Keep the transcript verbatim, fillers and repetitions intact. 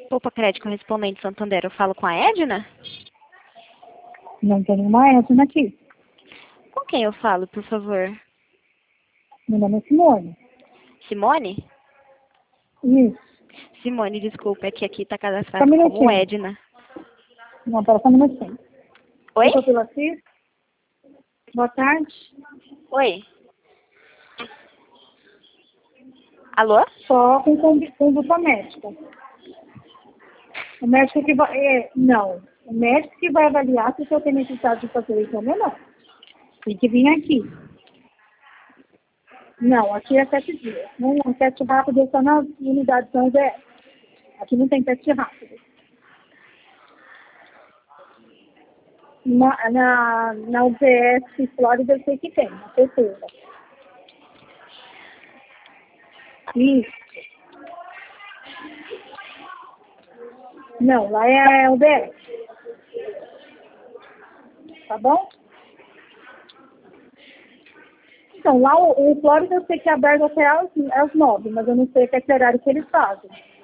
Opa, crédito correspondente Santander, eu falo com a Edna? Não tem nenhuma Edna aqui. Com quem eu falo, por favor? Meu nome é Simone. Simone? Isso. Simone, desculpa, é que aqui tá Só um cadastrado como minutinho. Edna. Não, pera só um minutinho. Oi? Eu sou Cis. Boa tarde. Oi? Alô? Só com condu- conduta médica. O médico que vai... É, não. O médico que vai avaliar se o senhor tem necessidade de fazer o exame ou não. Tem que vir aqui. Não, aqui é sete dias. Não, não, teste rápido é só nas unidades São José. Aqui não tem teste rápido. Na, na, na U B S Flórida eu sei que tem, na certeza. Isso. Não, lá é a U B S. Tá bom? Então, lá o, o Flórida eu sei que é aberto até às, às nove, mas eu não sei até que horário que eles fazem.